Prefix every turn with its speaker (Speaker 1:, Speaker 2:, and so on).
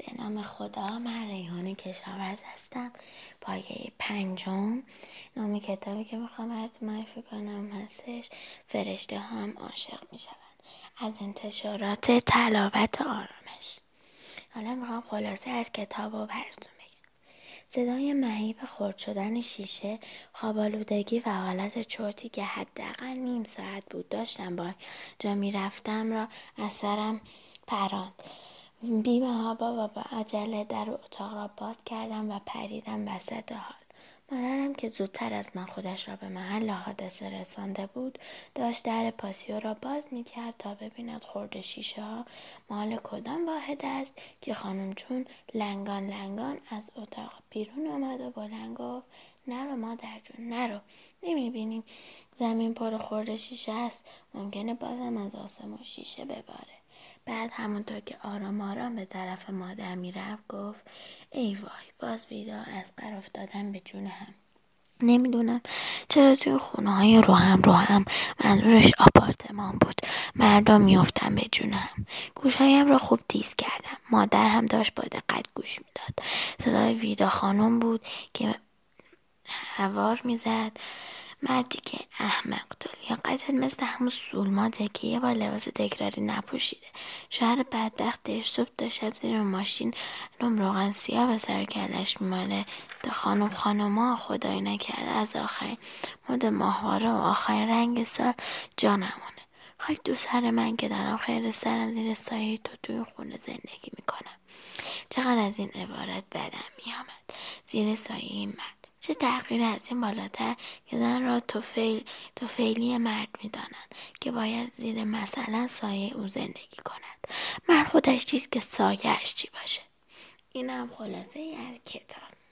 Speaker 1: به نام خدا. من ریحان کشاورز هستم. پایه 5. نام کتابی که میخوام براتون معرفی کنم هستش فرشته ها هم عاشق میشوند، از انتشارات تلاوت آرامش. حالا میخوام خلاصه از کتاب رو براتون بگم. صدای مهیب خرد شدن شیشه، خواب‌آلودگی و حالت چرتی که حداقل نیم ساعت بود داشتم با جا میرفتم را از سرم پراند. بی‌محابا و با عجله در اتاق را باز کردم و پریدم وسط حال. مادرم که زودتر از من خودش را به محل حادثه رسانده بود داشت در پاسیو را باز می‌کرد تا ببیند خرد شیشه ها مال کدام واحد است که خانم جون لنگان از اتاق بیرون آمد و بلند گفت: نرو مادر جون، نرو. نمی‌بینی زمین پر خرد شیشه است؟ ممکنه بازم از آسمون شیشه بباره. بعد همونطور که آرام به طرف مادر میرفت گفت: ای وای، باز بیدار از بر افتادن به جون هم. نمیدونم چرا توی خونه های رو هم منظورش آپارتمان بود مردم میافتن به جون هم. گوشهایم را خوب تیز کردم. مادر هم داشت با دقت گوش میداد. صدای ویدا خانم بود که هوار میزد: مردی که احمق تو لیاقتت مثل همون سولماته که یه بار لباس تکراری نپوشیده. شوهر بدبخت دیر صبح تا شب زیر ماشین روغن سیاه به سر کلش میماله. خانوما خدایی نکرده از آخرین مد ماهواره و آخرین رنگ سال جا نمونه. خاک دو سر من که دارم خیر سرم زیر سایه تو توی خونه زندگی میکنم. چقدر از این عبارت بدم میامد. زیر سایه مرد. چه تغییر از این بالاتر که زن را توفیلی مرد میدانند که باید زیر مثلا سایه او زندگی کند. مرد خودش چیست که سایه‌اش چی باشه. این هم خلاصه ای از کتاب.